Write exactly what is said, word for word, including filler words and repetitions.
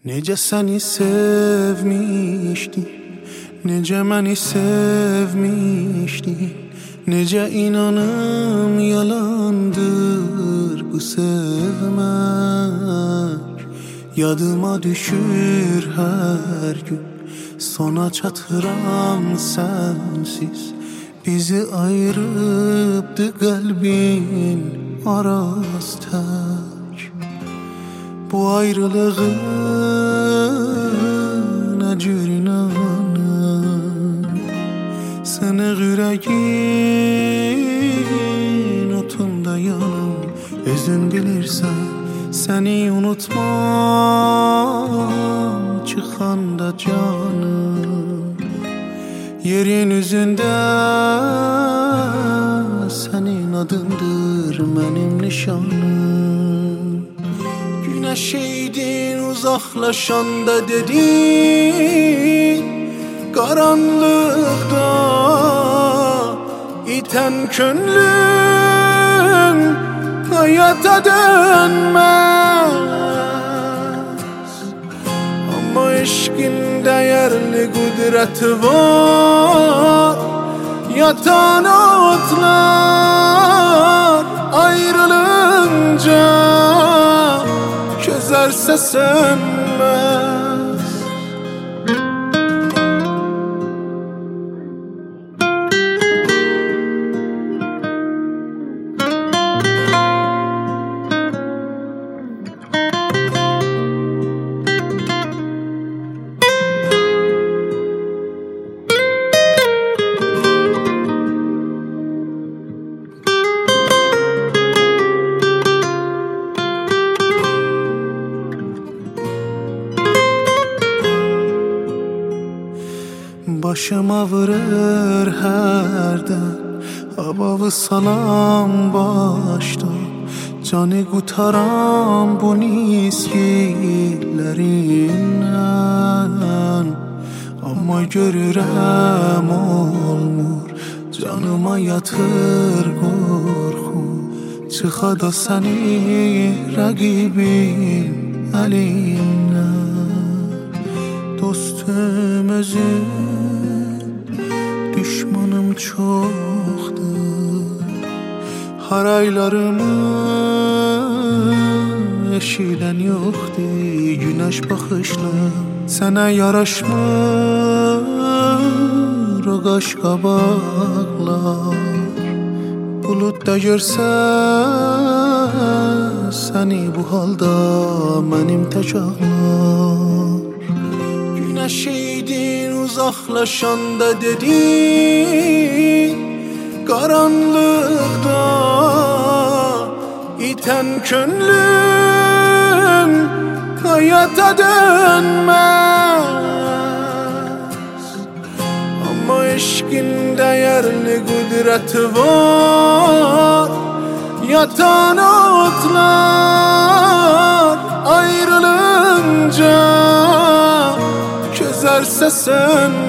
Nece seni sevmiştim, nece beni sevmiştin. Nece inanım yalandır bu sevmek. Yadıma düşür her gün, sona çatıram sensiz. Bizi ayırıptı kalbin araz tek. Bu ayrılığın acır inanım. Sınık yüreğin otunda yanım. Özün bilirsen seni unutmam çıkanda canım. Yerin üzünde senin adındır benim nişanım. Güneşeydin uzaklaşanda dedin, karanlıkta iten könlüm hayata dönmez. Ama eşkin değerli kudreti var. Yatan otlar ayrılınca közerse sönmez. Başıma vurur herden havalı salam başta. Canı kutaram bu niskilerinden. Ama görürem olmur, canıma yatır korku. Çıxa da seni rakibim elinden. Dostum özüm, düşmanım çoktur. Haraylarımı eşidən yoxdur. Güneş baxışlı sənə yaraşmır o qaş qabaqlar. Buludda görsə səni bu halda mənim tək ağlar. Güneşeydin uzaklaşanda dedin, karanlıkta iten könlüm hayata dönmez. Ama eşkin değerli kudreti var. Yatan otlar ayrılınca közerse sönmez.